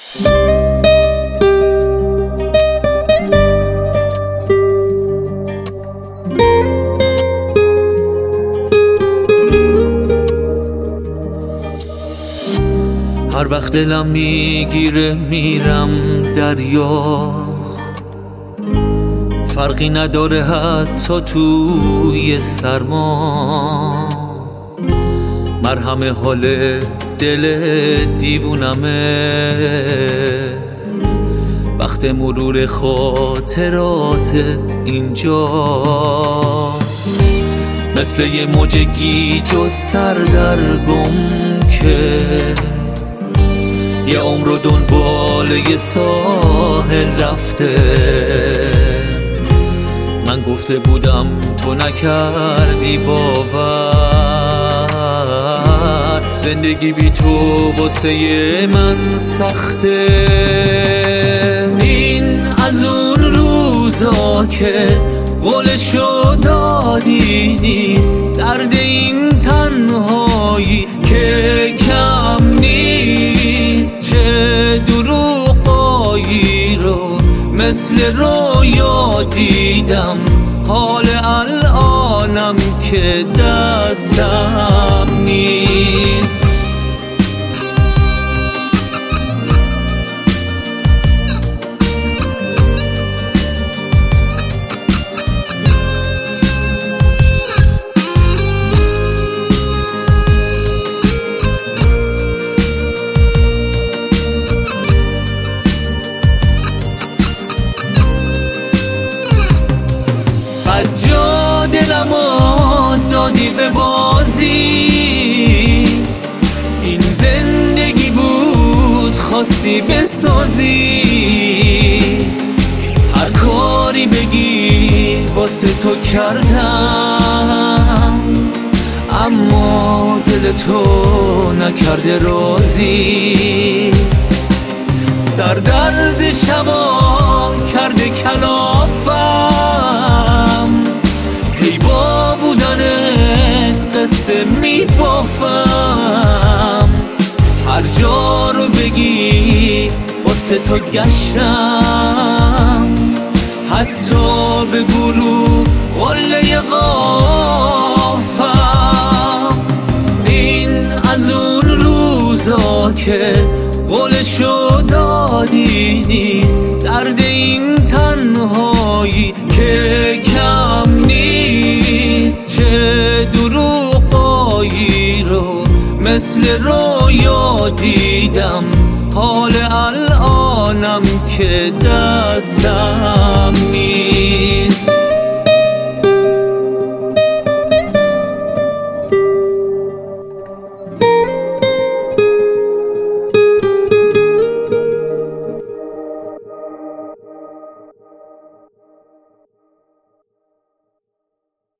هر وقت دلم میگیره میرم دریا، فرقی نداره حتی توی سرما. مرهم حال دل دیوونمه، وقت مرور خاطراتت اینجاست. مثل یه موج گیج و سردرگم که یه عمر رو دنبال یه ساحل رفته. من گفته بودم تو نکردی باور، زندگی بی تو واسه من سخته. این از اون روزا که قولشو دادی نیست، درد این تنهایی که کم نیست. چه دروغایی رو مثل رویا دیدم، حال الانم که دستم نیست. جا دلمو دادی به بازی، این زندگی بود خواستی بسازی. هر کاری بگی واسه تو کردم، اما دل تو نکرده راضی. سردرد شبا کرده کلافم، هی با بودنت قصه میبافم. هر جا رو بگی واسه تو گشتم، حتی به گروه قله قافم. این از اون روزا که قولشو دادی نیست، درد این تنهایی که کم نیست. چه دروغایی رو مثل رویا دیدم، حال الانم که دستم نیست.